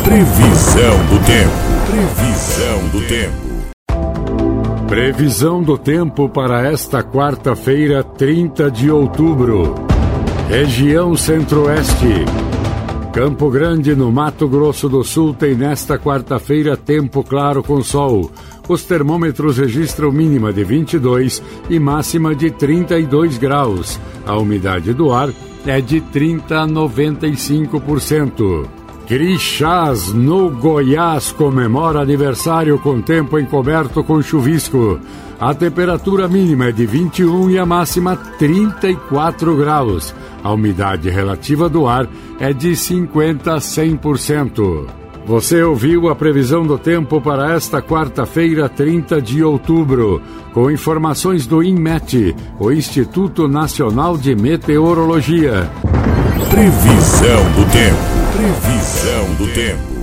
Previsão do tempo. Previsão do tempo. Previsão do tempo para esta quarta-feira, 30 de outubro. Região Centro-Oeste. Campo Grande, no Mato Grosso do Sul, tem nesta quarta-feira tempo claro com sol. Os termômetros registram mínima de 22 e máxima de 32 graus. A umidade do ar é de 30% a 95%. Crixás, no Goiás, comemora aniversário com tempo encoberto com chuvisco. A temperatura mínima é de 21 e a máxima 34 graus. A umidade relativa do ar é de 50% a 100%. Você ouviu a previsão do tempo para esta quarta-feira, 30 de outubro, com informações do INMET, o Instituto Nacional de Meteorologia. Previsão do tempo. Previsão do tempo.